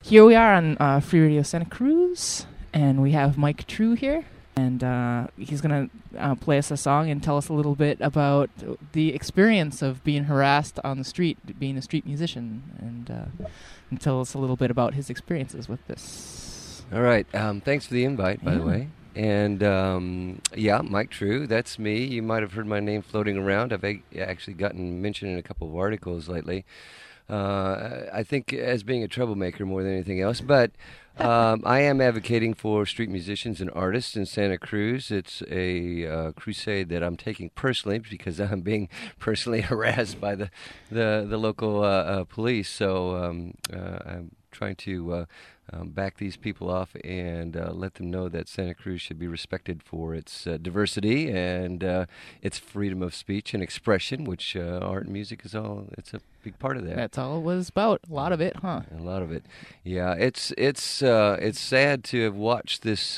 Here we are on Free Radio Santa Cruz, and we have Mike True here, and he's going to play us a song and tell us a little bit about the experience of being harassed on the street, being a street musician, and tell us a little bit about his experiences with this. All right. Thanks for the invite, by the way. And, Mike True, that's me. You might have heard my name floating around. I've actually gotten mentioned in a couple of articles lately. I think as being a troublemaker more than anything else, but I am advocating for street musicians and artists in Santa Cruz. It's a crusade that I'm taking personally because I'm being personally harassed by the local police. So I'm trying to back these people off and let them know that Santa Cruz should be respected for its diversity and its freedom of speech and expression, which art and music is it's a big part of that. That's all it was about. A lot of it, huh? A lot of it. Yeah, it's sad to have watched this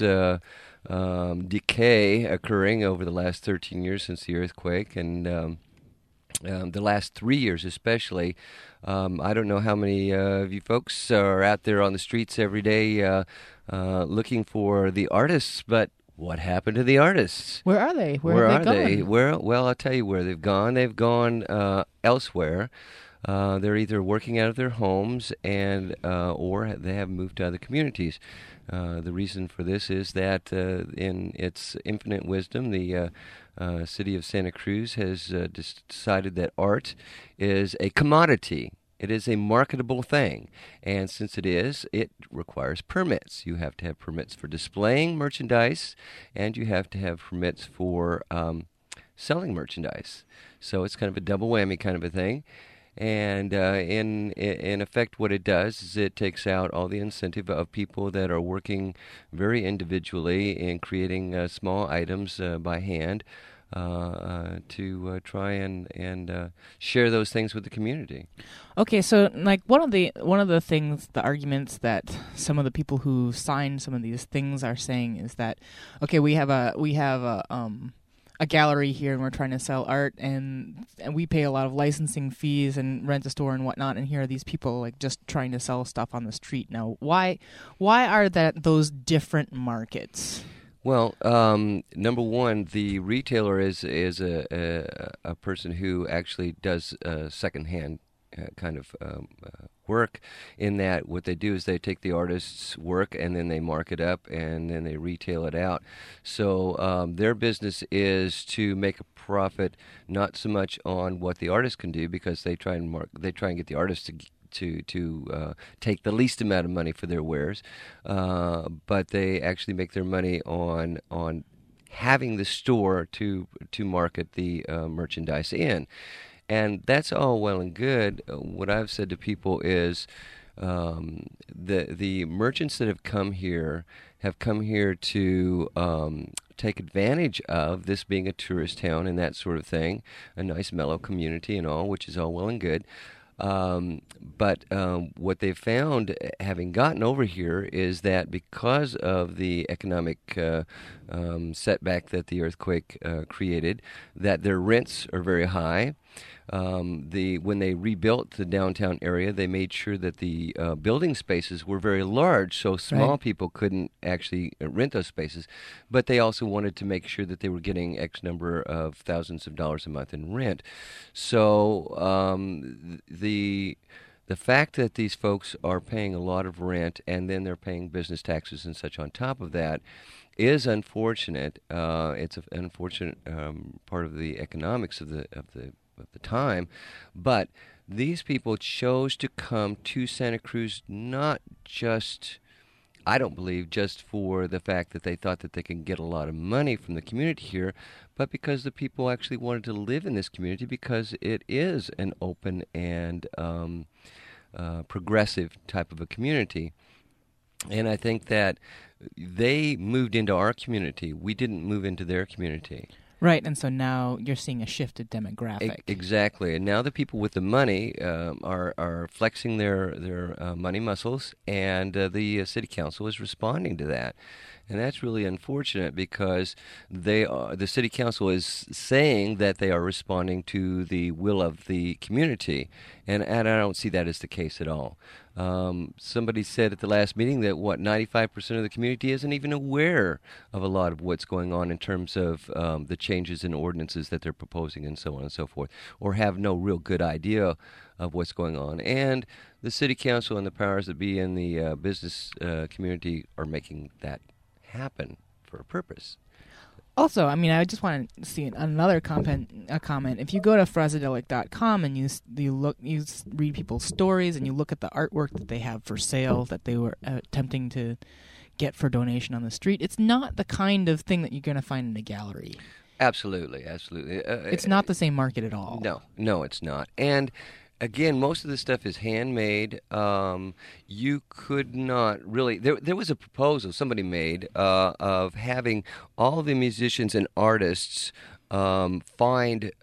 decay occurring over the last 13 years since the earthquake, and the last 3 years especially. I don't know how many of you folks are out there on the streets every day looking for the artists, but what happened to the artists? Where are they? Where have they gone? Well, I'll tell you where they've gone. They've gone elsewhere. They're either working out of their homes or they have moved to other communities. The reason for this is that in its infinite wisdom, the city of Santa Cruz has decided that art is a commodity. It is a marketable thing. And since it requires permits. You have to have permits for displaying merchandise, and you have to have permits for selling merchandise. So it's kind of a double whammy kind of a thing. And in effect, what it does is it takes out all the incentive of people that are working very individually in creating small items by hand to try and share those things with the community. Okay, so like one of the things, the arguments that some of the people who signed some of these things are saying is that, okay, we have a gallery here and we're trying to sell art and we pay a lot of licensing fees and rent a store and whatnot, and here are these people like just trying to sell stuff on the street. Now, why are those different markets? Well, number one, the retailer is a person who actually does secondhand kind of work, in that what they do is they take the artist's work and then they mark it up and then they retail it out. So their business is to make a profit, not so much on what the artist can do, because they try and get the artist to take the least amount of money for their wares, but they actually make their money on having the store to market the merchandise in. And that's all well and good. What I've said to people is the merchants that have come here to take advantage of this being a tourist town and that sort of thing, a nice mellow community and all, which is all well and good. But what they've found, having gotten over here, is that because of the economic setback that the earthquake created, that their rents are very high. When they rebuilt the downtown area, they made sure that the building spaces were very large, so small people couldn't actually rent those spaces. But they also wanted to make sure that they were getting X number of thousands of dollars a month in rent. So the fact that these folks are paying a lot of rent and then they're paying business taxes and such on top of that is unfortunate. It's an unfortunate part of the economics of the time, but these people chose to come to Santa Cruz not just, I don't believe, just for the fact that they thought that they can get a lot of money from the community here, but because the people actually wanted to live in this community because it is an open and progressive type of a community. And I think that they moved into our community. We didn't move into their community. Right, and so now you're seeing a shifted demographic. Exactly, and now the people with the money are flexing their money muscles, and the city council is responding to that. And that's really unfortunate because the city council is saying that they are responding to the will of the community. and I don't see that as the case at all. Somebody said at the last meeting that 95% of the community isn't even aware of a lot of what's going on in terms of the changes in ordinances that they're proposing and so on and so forth, or have no real good idea of what's going on. And the city council and the powers that be in the business community are making that happen for a purpose. Also, I mean, I just want to see another comment. If you go to Frasadelic.com and you read people's stories and you look at the artwork that they have for sale that they were attempting to get for donation on the street, it's not the kind of thing that you're going to find in a gallery. Absolutely. It's not the same market at all. No, it's not. And again, most of the stuff is handmade. You could not really. There was a proposal somebody made of having all the musicians and artists find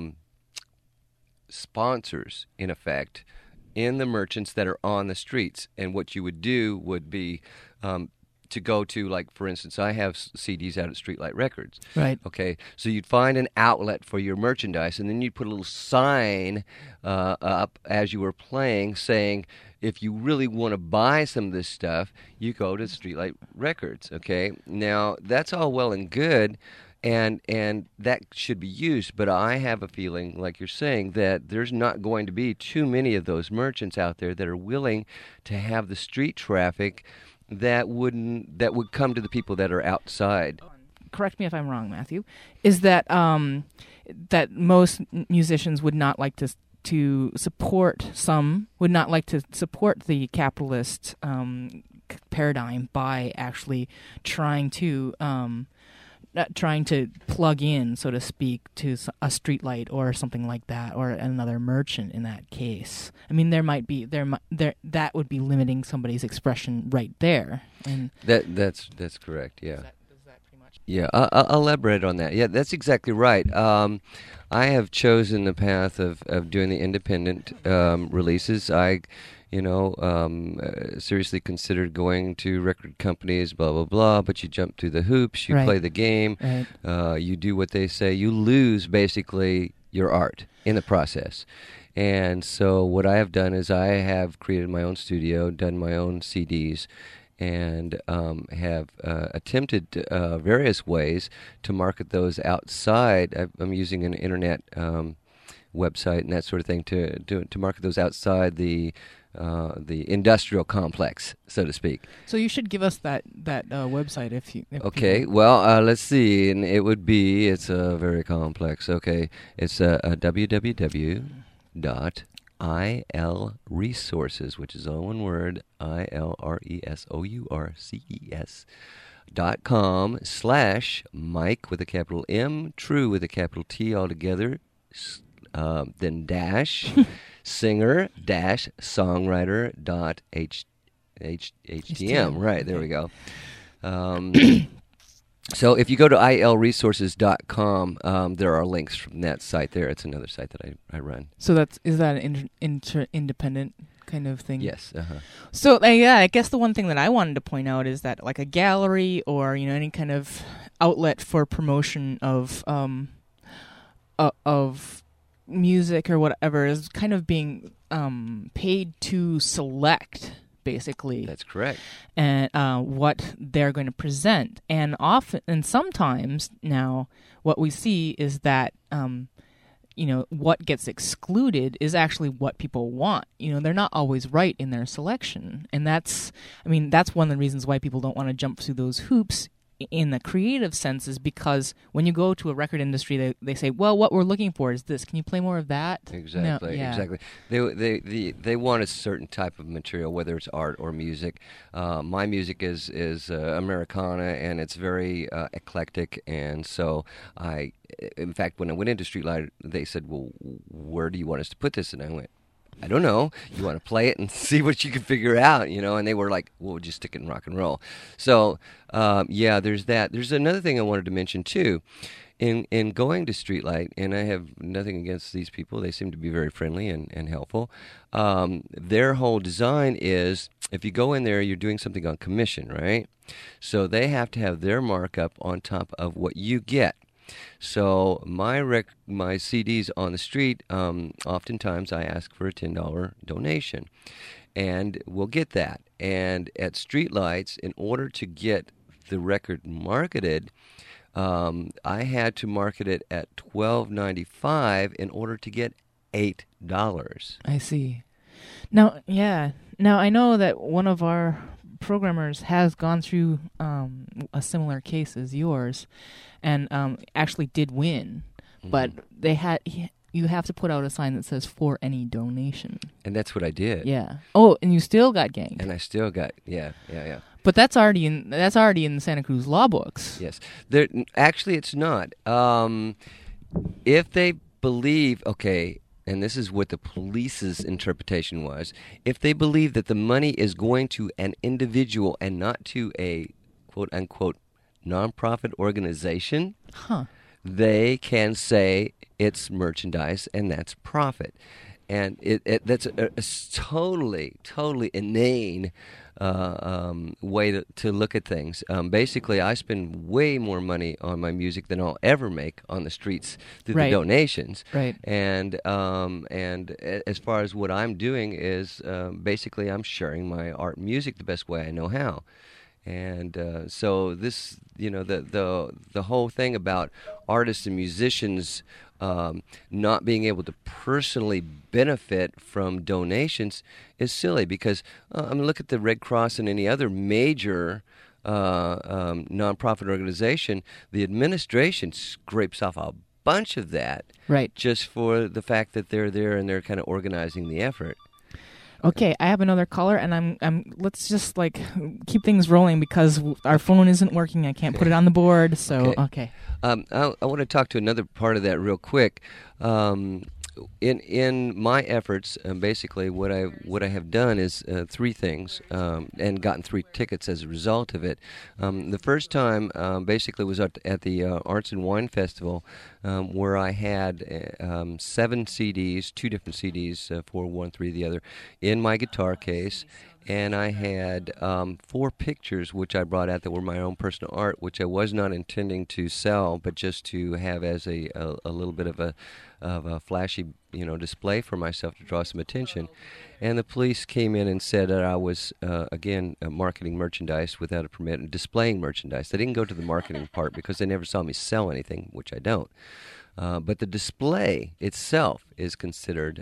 sponsors, in effect, in the merchants that are on the streets. And what you would do would be to go to, like, for instance, I have CDs out at Streetlight Records. Right. Okay, so you'd find an outlet for your merchandise, and then you'd put a little sign up as you were playing saying, if you really want to buy some of this stuff, you go to Streetlight Records, okay? Now, that's all well and good, and that should be used, but I have a feeling, like you're saying, that there's not going to be too many of those merchants out there that are willing to have the street traffic that would come to the people that are outside. Correct me if I'm wrong, Matthew. Is that that most musicians would not like to support? Some would not like to support the capitalist paradigm by actually trying to plug in, so to speak, to a street light or something like that, or another merchant in that case. I mean, that would be limiting somebody's expression right there. And that's correct. Yeah. Is that pretty much? Yeah, I'll elaborate on that. Yeah, that's exactly right. I have chosen the path of doing the independent releases. I seriously considered going to record companies, blah, blah, blah, but you jump through the hoops, you Right. play the game, Right. you do what they say, you lose basically your art in the process. And so what I have done is I have created my own studio, done my own CDs, and have attempted various ways to market those outside. I'm using an internet website and that sort of thing to market those outside the industrial complex, so to speak. So you should give us that website if Okay, people... well, let's see, and it's very complex. Okay, it's www.ilresources, which is all one word, ILRESOURCES.com/Mike with a capital M, True with a capital T altogether, then dash singer dash songwriter dot HTM. Right, there we go. So if you go to ilresources.com, there are links from that site there. It's another site that I run. So is that an independent kind of thing? Yes. So I guess the one thing that I wanted to point out is that, like, a gallery or any kind of outlet for promotion of music or whatever is kind of being paid to select, basically. That's correct. And what they're going to present, and sometimes now what we see is that what gets excluded is actually what people want. They're not always right in their selection, and that's one of the reasons why people don't want to jump through those hoops in the creative sense, is because when you go to a record industry, they say, well, what we're looking for is this. Can you play more of that? Exactly, No, yeah. Exactly. They want a certain type of material, whether it's art or music. My music is Americana, and it's very eclectic, and so in fact, when I went into Streetlight, they said, well, where do you want us to put this? And I went, I don't know. You want to play it and see what you can figure out, And they were like, well, we'll just stick it in rock and roll. So, there's that. There's another thing I wanted to mention, too. In going to Streetlight, and I have nothing against these people. They seem to be very friendly and helpful. Their whole design is, if you go in there, you're doing something on commission, right? So they have to have their markup on top of what you get. So my CDs on the street, oftentimes I ask for a $10 donation, and we'll get that. And at Streetlights, in order to get the record marketed, I had to market it at $12.95 in order to get $8. I see. Now, yeah. Now, I know that one of our programmers has gone through a similar case as yours and actually did win, but you have to put out a sign that says for any donation. And that's what I did. Yeah. Oh, and you still got ganked. And I still got, yeah. But that's already in the Santa Cruz law books. Yes. Actually, it's not. If they believe, okay, and this is what the police's interpretation was, if they believe that the money is going to an individual and not to a quote-unquote nonprofit organization, they can say it's merchandise and that's profit. And that's a totally inane way to look at things. Basically, I spend way more money on my music than I'll ever make on the streets through the donations. Right. And as far as what I'm doing is basically I'm sharing my art and music the best way I know how. And so this, the whole thing about artists and musicians not being able to personally benefit from donations is silly because look at the Red Cross and any other major nonprofit organization. The administration scrapes off a bunch of that, right, just for the fact that they're there and they're kind of organizing the effort. Okay, I have another caller, and I'm. Let's just keep things rolling because our phone isn't working. I can't put it on the board. So okay. I want to talk to another part of that real quick. In my efforts, basically, what I have done is three things, and gotten 3 tickets as a result of it. The first time, basically, was at the Arts and Wine Festival, where I had 7 CDs, 2 different CDs, 4 one, 3 the other, in my guitar case. And I had 4 pictures, which I brought out that were my own personal art, which I was not intending to sell, but just to have as a little bit of a flashy, display for myself to draw some attention. And the police came in and said that I was, marketing merchandise without a permit and displaying merchandise. They didn't go to the marketing part because they never saw me sell anything, which I don't. But the display itself is considered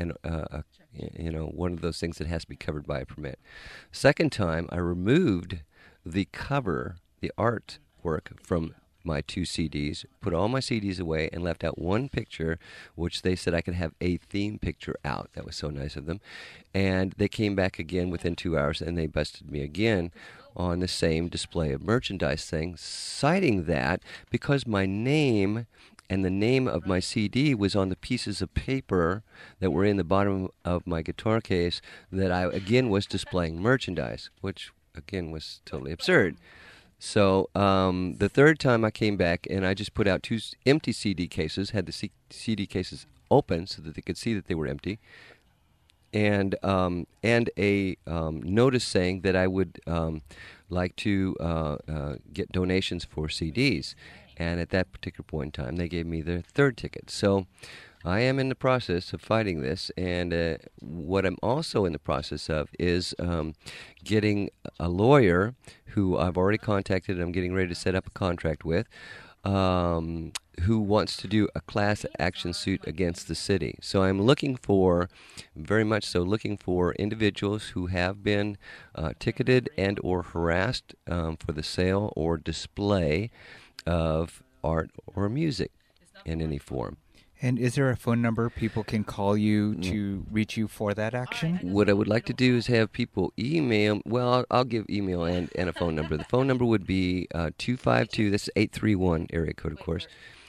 one of those things that has to be covered by a permit. Second time, I removed the cover, the artwork from my 2 CDs, put all my CDs away, and left out 1 picture, which they said I could have a theme picture out. That was so nice of them. And they came back again within 2 hours, and they busted me again on the same display of merchandise thing, citing that because my name and the name of my CD was on the pieces of paper that were in the bottom of my guitar case, that I, again, was displaying merchandise, which, again, was totally absurd. So the third time I came back, and I just put out 2 empty CD cases, had the CD cases open so that they could see that they were empty, and a notice saying that I would like to get donations for CDs. And at that particular point in time, they gave me their 3rd ticket. So I am in the process of fighting this. And what I'm also in the process of is getting a lawyer who I've already contacted and I'm getting ready to set up a contract with, who wants to do a class action suit against the city. So I'm looking for individuals who have been ticketed and or harassed for the sale or display of art or music in any form. And is there a phone number people can call you to reach you for that action? What I would like to do is have people email. Well, I'll give email and a phone number. The phone number would be 252, this is 831 area code, of course,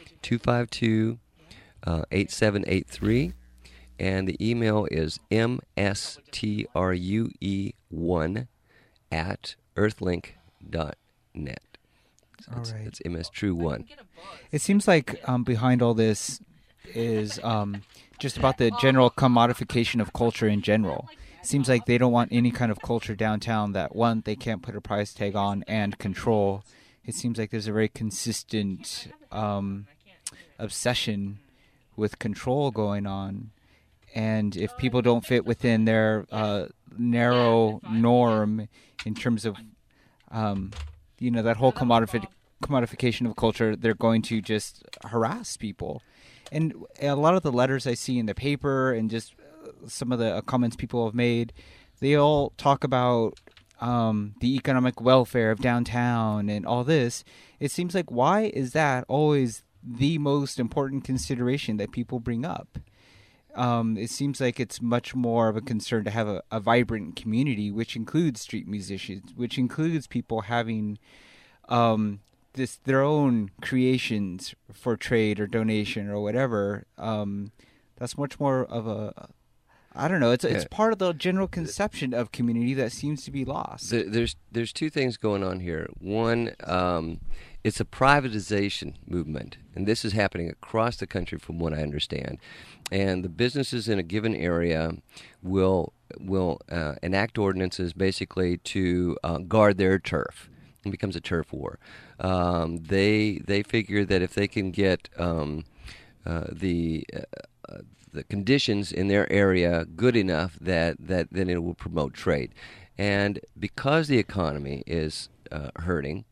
252-8783. And the email is mstrue1@earthlink.net. It's mstrue1. It seems like behind all this is just about the general commodification of culture in general. It seems like they don't want any kind of culture downtown that, one, they can't put a price tag on and control, it seems like there's a very consistent obsession with control going on. And if people don't fit within their narrow norm in terms of, that whole commodification of culture, they're going to just harass people. And a lot of the letters I see in the paper and just some of the comments people have made, they all talk about the economic welfare of downtown and all this. It seems like, why is that always the most important consideration that people bring up? It seems like it's much more of a concern to have a vibrant community, which includes street musicians, which includes people having their own creations for trade or donation or whatever. That's much more of a, I don't know. It's part of the general conception of community that seems to be lost. There's two things going on here. One, it's a privatization movement, and this is happening across the country from what I understand. And the businesses in a given area will enact ordinances basically to guard their turf. It becomes a turf war. They figure that if they can get the conditions in their area good enough that then it will promote trade. And because the economy is hurting,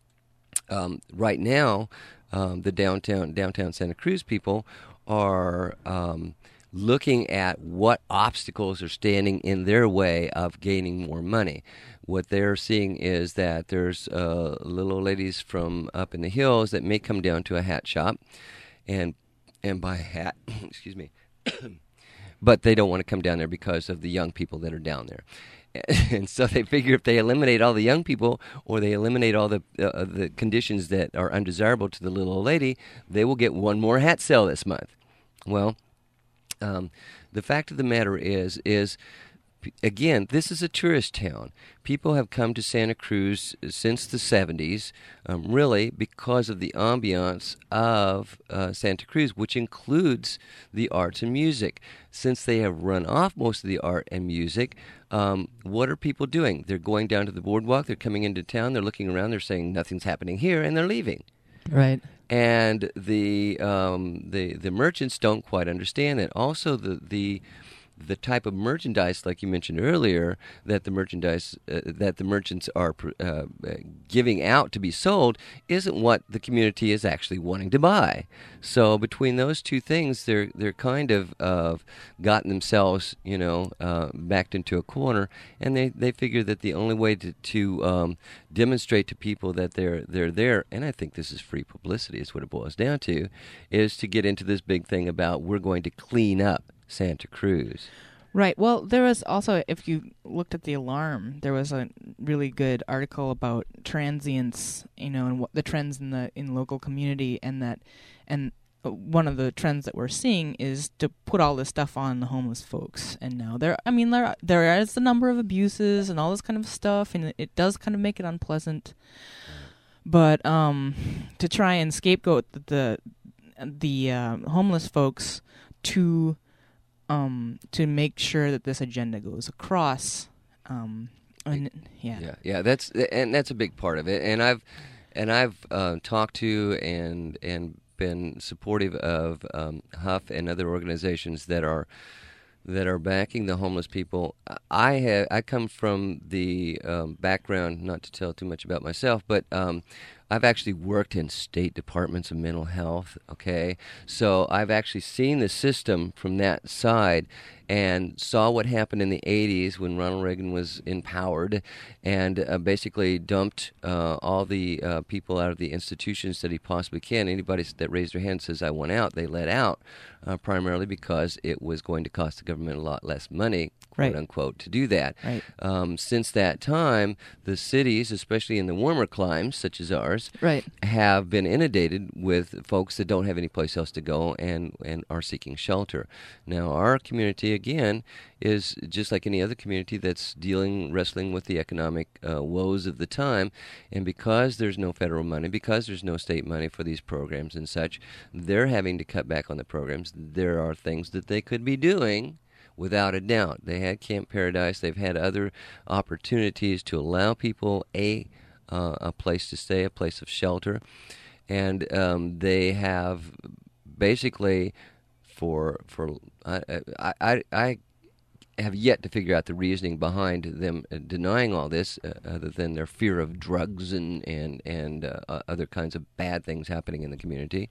right now the downtown Santa Cruz people are looking at what obstacles are standing in their way of gaining more money. What they're seeing is that there's little old ladies from up in the hills that may come down to a hat shop and buy a hat, excuse me, but they don't want to come down there because of the young people that are down there. And so they figure if they eliminate all the young people, or they eliminate all the conditions that are undesirable to the little old lady, they will get one more hat sale this month. Well, the fact of the matter is again, this is a tourist town. People have come to Santa Cruz since the 70s, really because of the ambiance of Santa Cruz, which includes the arts and music. Since they have run off most of the art and music, what are people doing? They're going down to the boardwalk, they're coming into town, they're looking around, they're saying nothing's happening here, and they're leaving. Right. And the merchants don't quite understand that. Also, the type of merchandise, like you mentioned earlier, that the merchants are giving out to be sold, isn't what the community is actually wanting to buy. So between those two things, they're kind of gotten themselves, backed into a corner, and they figure that the only way to demonstrate to people that they're there, and I think this is free publicity, is what it boils down to, is to get into this big thing about we're going to clean up Santa Cruz. Right. Well, there was also, if you looked at the Alarm, there was a really good article about transients, and what the trends in local community, and one of the trends that we're seeing is to put all this stuff on the homeless folks. And now there is a number of abuses and all this kind of stuff, and it does kind of make it unpleasant. But to try and scapegoat the homeless folks to make sure that this agenda goes across, that's a big part of it. And I've talked to and been supportive of Huff and other organizations that are backing the homeless people. I come from the background, not to tell too much about myself, but I've actually worked in state departments of mental health, okay? So I've actually seen the system from that side and saw what happened in the 80s when Ronald Reagan was empowered and basically dumped all the people out of the institutions that he possibly can. Anybody that raised their hand says, I want out, they let out, primarily because it was going to cost the government a lot less money, quote unquote, to do that. Right. Since that time, the cities, especially in the warmer climes such as ours, right, have been inundated with folks that don't have any place else to go and are seeking shelter. Now, our community, again, is just like any other community that's wrestling with the economic woes of the time, and because there's no federal money, because there's no state money for these programs and such, they're having to cut back on the programs. There are things that they could be doing. Without a doubt. They had Camp Paradise. They've had other opportunities to allow people a place to stay, a place of shelter. And they have basically I have yet to figure out the reasoning behind them denying all this, other than their fear of drugs and other kinds of bad things happening in the community.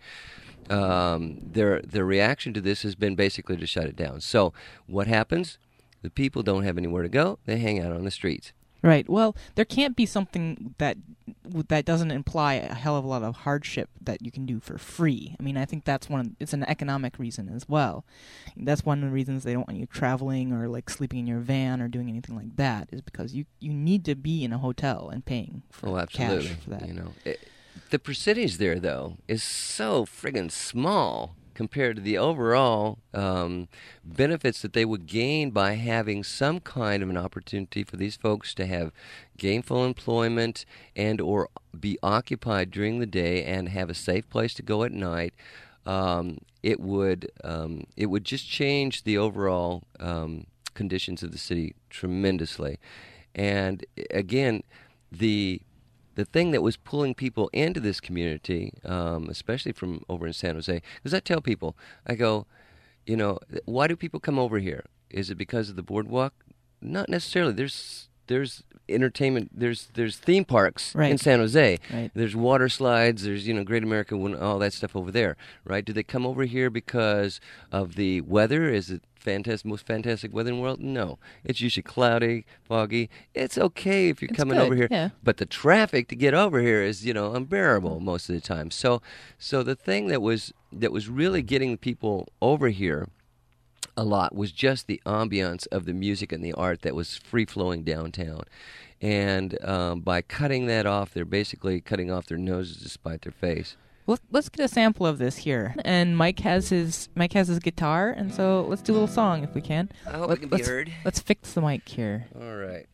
Their reaction to this has been basically to shut it down. So what happens? The people don't have anywhere to go. They hang out on the streets. Right. Well, there can't be something that doesn't imply a hell of a lot of hardship that you can do for free. I mean, I think it's an economic reason as well. That's one of the reasons they don't want you traveling or like sleeping in your van or doing anything like that, is because you need to be in a hotel and paying for cash for that. You know, the percentage there though is so friggin' small compared to the overall benefits that they would gain by having some kind of an opportunity for these folks to have gainful employment and or be occupied during the day and have a safe place to go at night. It would just change the overall conditions of the city tremendously. And again, the thing that was pulling people into this community, especially from over in San Jose, because I tell people, I go, you know, why do people come over here? Is it because of the boardwalk? Not necessarily. There's entertainment. There's theme parks in San Jose. Right. There's water slides. There's Great America, all that stuff over there. Right? Do they come over here because of the weather? Is it most fantastic weather in the world? No. It's usually cloudy, foggy. It's okay if you're coming over here. Yeah. But the traffic to get over here is, unbearable most of the time. So the thing that was really getting people over here a lot was just the ambiance of the music and the art that was free-flowing downtown. And by cutting that off, they're basically cutting off their noses to spite their face. Let's get a sample of this here. And Mike has his guitar, and so let's do a little song if we can. I hope it can be heard. Let's fix the mic here. All right.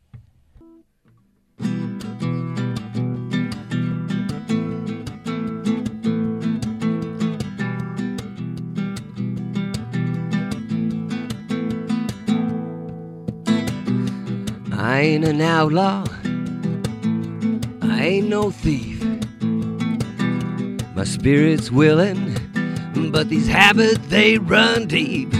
I ain't an outlaw, I ain't no thief. My spirit's willing, but these habits, they run deep.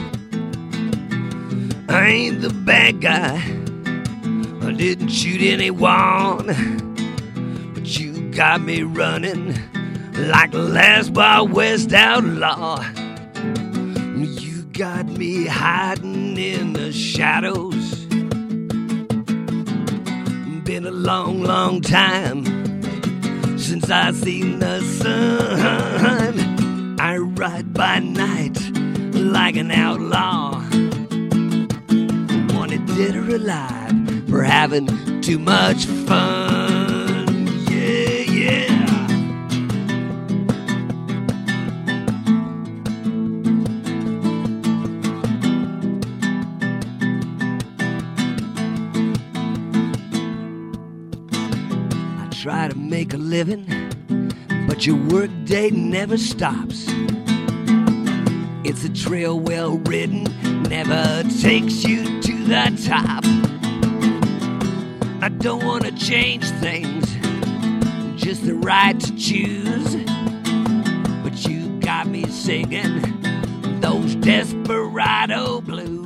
I ain't the bad guy, I didn't shoot anyone, but you got me running like the last Wild West outlaw. You got me hiding in the shadows. Been a long, long time since I seen the sun. I ride by night like an outlaw, wanted dead or alive for having too much fun. Yeah, yeah. Try to make a living, but your work day never stops. It's a trail well ridden, never takes you to the top. I don't want to change things, just the right to choose. But you got me singing those desperado blues.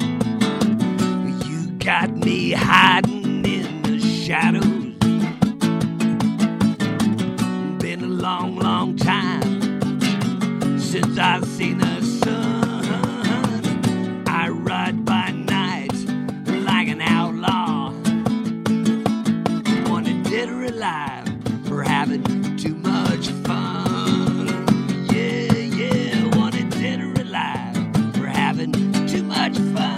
You got me hiding in the shadows. Long, long time since I've seen the sun. I ride by night like an outlaw, wanted dead or alive for having too much fun. Yeah, yeah, wanted dead or alive for having too much fun.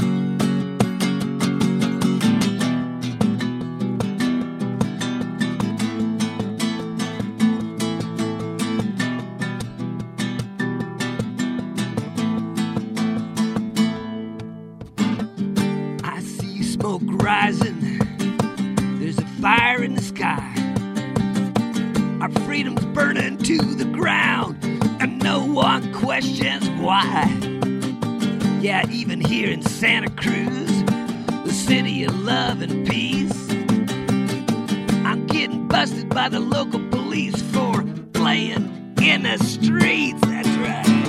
Smoke rising, there's a fire in the sky. Our freedom's burning to the ground, and no one questions why. Yeah, even here in Santa Cruz, the city of love and peace, I'm getting busted by the local police for playing in the streets. That's right.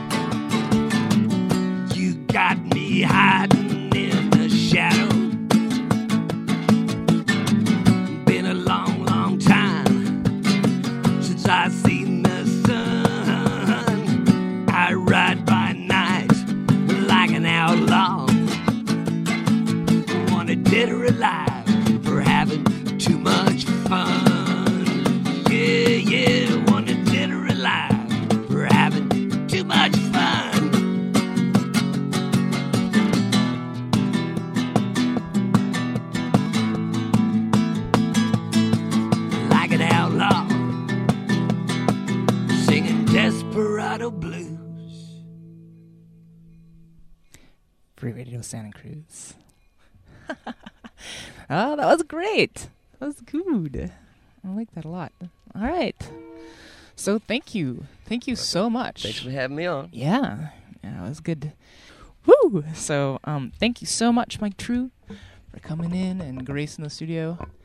You got me hiding in the shadow. Been a long, long time since I seen the sun. I ride by night like an outlaw. Wanted dead or alive for having too much fun. Yeah, yeah, wanted dead or alive for having too much fun. Like an outlaw, singing Desperado Blues. Free Radio Santa Cruz. Oh, that was great. That was good. I like that a lot. All right. So thank you. Thank you so much. Thanks for having me on. Yeah. Yeah, it was good. Woo! So thank you so much, Mike True, for coming in and gracing the studio.